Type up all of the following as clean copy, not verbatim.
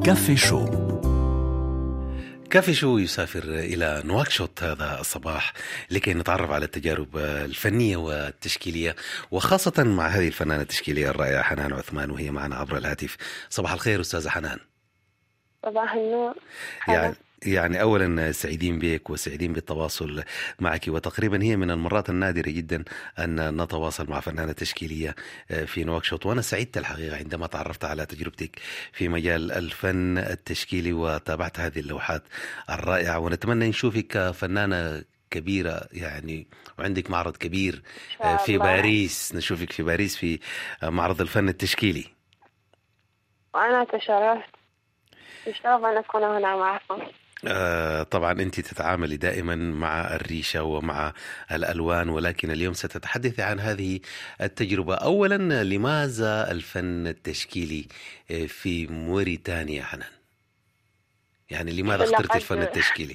كافي شو. كافي شو يسافر إلى نواكشوط هذا الصباح لكي نتعرف على التجارب الفنية والتشكيلية، وخاصة مع هذه الفنانة التشكيلية الرائعة حنان عثمان، وهي معنا عبر الهاتف. صباح الخير أستاذة حنان. صباح النور. يعني أولا سعيدين بك وسعيدين بالتواصل معك، وتقريبا هي من المرات النادرة جدا أن نتواصل مع فنانة تشكيلية في نواكشوط، وأنا سعدت الحقيقة عندما تعرفت على تجربتك في مجال الفن التشكيلي وتابعت هذه اللوحات الرائعة، ونتمنى نشوفك فنانة كبيرة يعني، وعندك معرض كبير في باريس، نشوفك في باريس في معرض الفن التشكيلي. وأنا تشرفت أن أكون هنا معكم. طبعا أنت تتعاملي دائما مع الريشة ومع الألوان، ولكن اليوم ستتحدثي عن هذه التجربة. أولا، لماذا الفن التشكيلي في موريتانيا حنان؟ يعني لماذا اخترت الفن التشكيلي؟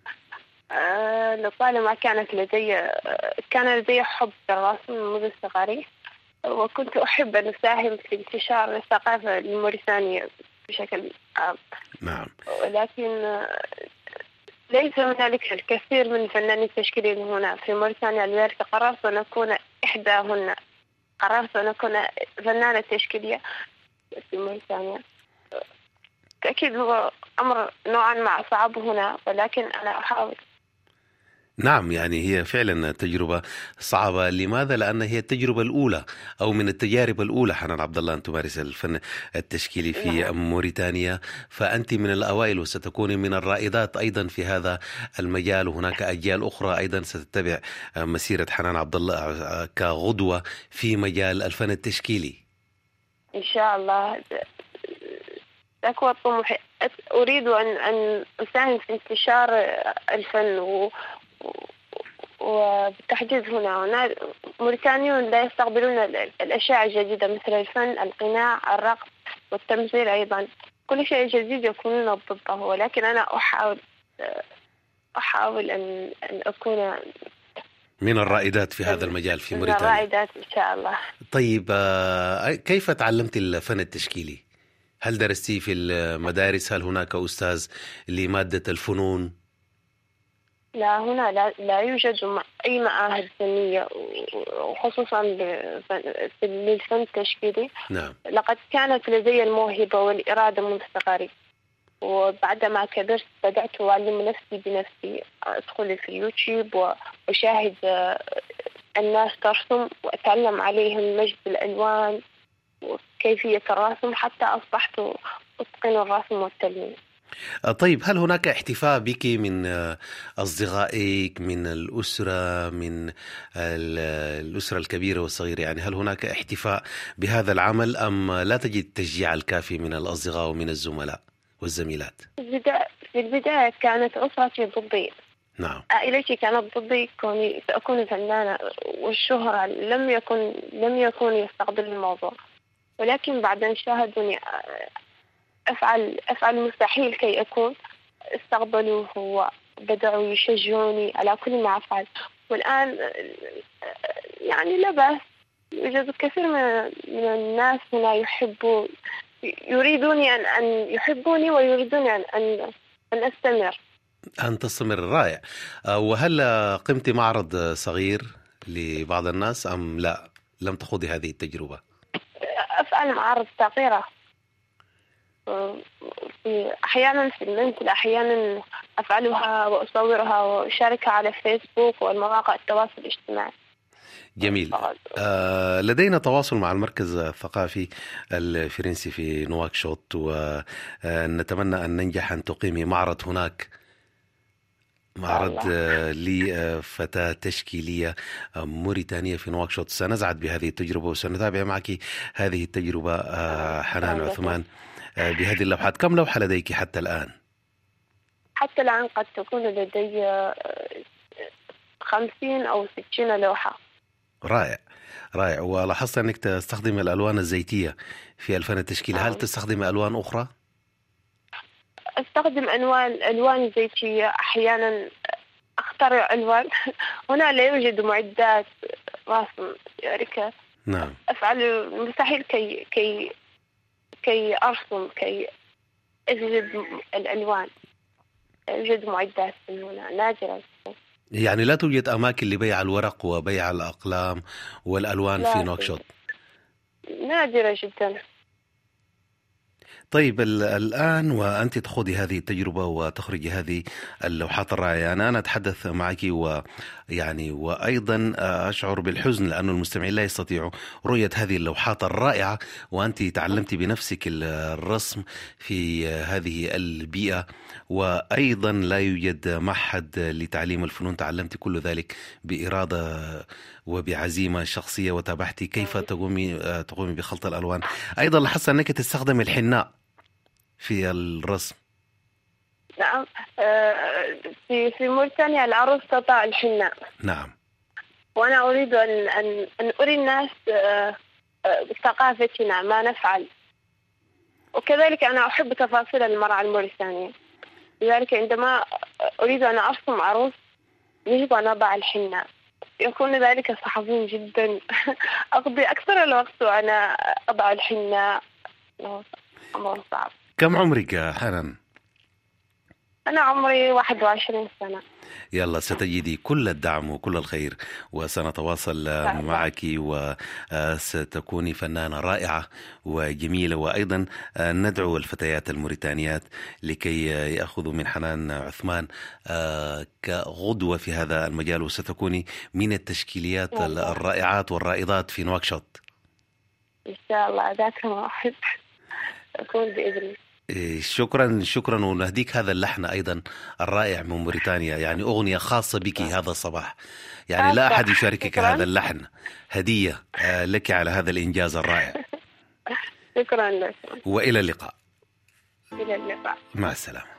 لطالما كان لدي حب في الرسم منذ صغري، وكنت أحب أن أساهم في انتشار الثقافة الموريتانية بشكل عام. نعم. ولكن ليس هنالك الكثير من الفنانين التشكيليين هنا في موريتانيا، لذلك قررت أن أكون إحداهن. قررت أن أكون فنانة تشكيلية في موريتانيا. أكيد هو أمر نوعا ما صعب هنا، ولكن أنا أحاول. نعم، يعني هي فعلا تجربة صعبة. لماذا؟ لأن هي التجربة الأولى أو من التجارب الأولى حنان عبد الله أن تمارس الفن التشكيلي في موريتانيا، فأنت من الأوائل وستكوني من الرائدات أيضا في هذا المجال، وهناك أجيال أخرى أيضا ستتبع مسيرة حنان عبد الله كغدوة في مجال الفن التشكيلي إن شاء الله. ذاك هو طموحي. أريد أن أساهم في انتشار الفن وبالتحديد هنا موريتانيون لا يستقبلون الأشياء الجديدة مثل الفن، القناع، الرقص والتمثيل أيضا. كل شيء جديد يكونون ضده، ولكن أنا أحاول أن أكون من الرائدات في هذا المجال في موريتانيا. من الرائدات إن شاء الله. طيب، كيف تعلمت الفن التشكيلي؟ هل درستي في المدارس؟ هل هناك أستاذ لمادة الفنون؟ لا، هنا لا يوجد أي معاهد فنية، وخصوصا للفن التشكيلي. نعم. لقد كانت لدي الموهبة والإرادة منذ صغري، وبعدما كبرت بدأت أعلم نفسي بنفسي. أدخل في يوتيوب وأشاهد الناس ترسم وأتعلم عليهم مجد الألوان وكيفية الرسم، حتى أصبحت أتقن الرسم والتلوين. طيب، هل هناك احتفاء بك من أصدقائك، من الأسرة، من الأسرة الكبيرة والصغيرة؟ يعني هل هناك احتفاء بهذا العمل أم لا تجد تشجيع الكافي من الأصدقاء ومن الزملاء والزميلات؟ في البداية كانت أسرتي ضدي. نعم. عائلتي كانت ضدي كوني سأكون فنانة، والشهرة لم يكن يستقبل الموضوع. ولكن بعد أن شاهدوني أفعل المستحيل كي أكون، استقبلوه وبدأوا يشجعوني على كل ما أفعل. والآن يعني لا بأس، يوجد كثير من الناس هنا يريدوني أن يحبوني، ويريدوني أن أستمر. أن تستمر. رائع. وهل قمت معرض صغير لبعض الناس أم لا، لم تخوضي هذه التجربة؟ أفعل معارض صغيرة أحيانا في المنزل، أحيانا أفعلها وأصورها وأشاركها على فيسبوك والمواقع التواصل الاجتماعي. جميل. لدينا تواصل مع المركز الثقافي الفرنسي في نواكشوط، ونتمنى أن ننجح أن تقيمي معرض هناك، معرض لفتاة تشكيلية موريتانية في نواكشوط. سنزعد بهذه التجربة وسنتابع معك هذه التجربة حنان عثمان بهذه اللوحات. كم لوحة لديك حتى الآن؟ حتى الآن قد تكون لدي 50 أو 60 لوحة. رائع رائع. ولاحظت أنك تستخدم الألوان الزيتية في الفن التشكيلي. هل تستخدم ألوان أخرى؟ أستخدم ألوان زيتية، أحيانا أخترع ألوان. هنا لا يوجد معدات رسم شركة. نعم. أفعل المستحيل كي أرسم، كي أجلد الألوان، أجلد معدات هنا نادرة. يعني لا توجد أماكن لبيع الورق وبيع الأقلام والألوان في نواكشوط؟ نادرة جدا. طيب الآن وأنت تخوضي هذه التجربة وتخرجي هذه اللوحات الرائعة، أنا أتحدث معك ويعني وأيضا أشعر بالحزن لأن المستمعين لا يستطيعوا رؤية هذه اللوحات الرائعة، وأنت تعلمتي بنفسك الرسم في هذه البيئة، وأيضا لا يوجد معهد لتعليم الفنون، تعلمتي كل ذلك بإرادة وبعزيمة شخصية، وتابعتي كيف تقومي بخلط الألوان. أيضا لاحظت أنك تستخدم الحناء في الرسم. نعم، في موريتانيا العروس تضع الحناء. نعم. وأنا أريد أن أري الناس بثقافتنا ما نفعل، وكذلك أنا أحب تفاصيل المرأة الموريتانية، لذلك عندما أريد أن أرسم عروس يجب أن أضع الحناء، يكون ذلك صعب جدا. أقضي أكثر الوقت وأنا أضع الحناء، أمر صعب. كم عمرك حنان؟ أنا عمري 21 سنة. يلا ستجدي كل الدعم وكل الخير، وسنتواصل معك، وستكوني فنانة رائعة وجميلة. وأيضا ندعو الفتيات الموريتانيات لكي يأخذوا من حنان عثمان كغدوة في هذا المجال، وستكوني من التشكيليات الرائعات والرائضات في نواكشوط إن شاء الله. ذاك ما أحب أكون بإذن الله. شكرا، ونهديك هذا اللحن أيضا الرائع من موريتانيا، يعني أغنية خاصة بك هذا الصباح، يعني لا أحد يشاركك هذا اللحن، هدية لك على هذا الإنجاز الرائع. شكرا لك، وإلى اللقاء. إلى اللقاء، مع السلامة.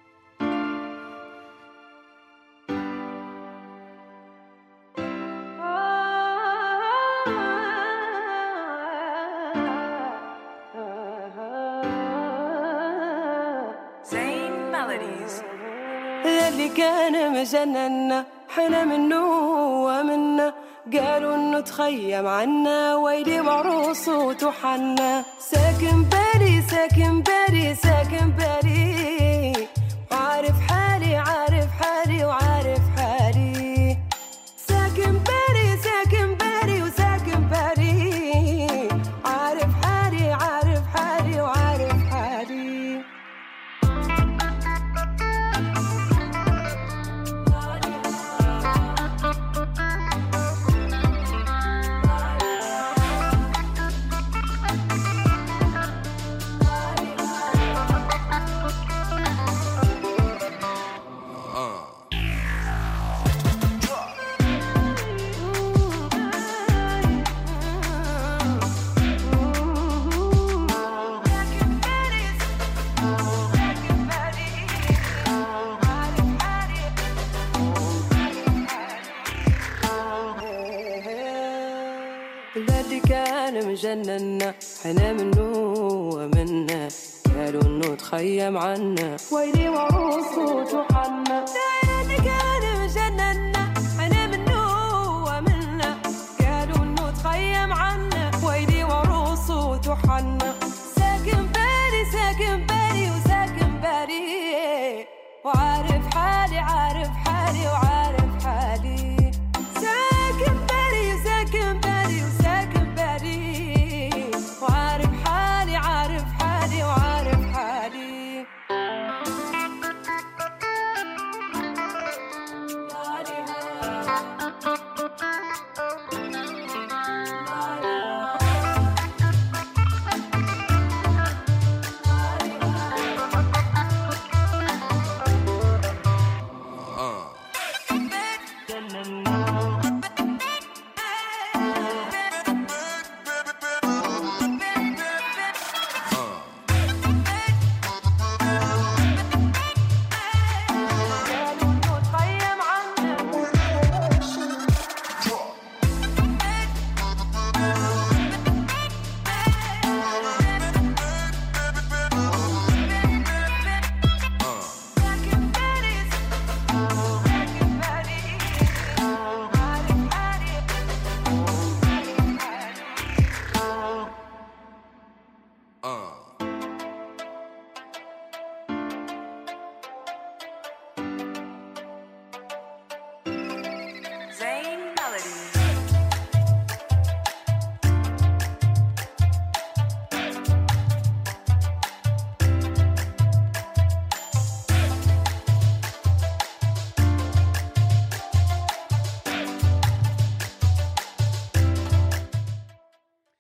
اللي كان مجننا حنا منه ومنا، قالوا انه تخيم عنا ويلي وعروسه تحنا. ساكن بالي ساكن بالي ساكن بالي، وعارف حالي عارف حالي وعارف حالي. ساكن بالي ساكن بالي وساكن بالي، عارف حالي عارف حالي وعارف حالي. مجننا حنا منه ومنا، قالوا انه تخيم عنا ويلي وعروسه تحنا. اللي كان مجننا حنا منه ومنا، قالوا انه تخيم عنا ويلي وعروسه تحنا. ساكن بالي ساكن بالي وساكن بالي، وعارف حالي عارف حالي وعارف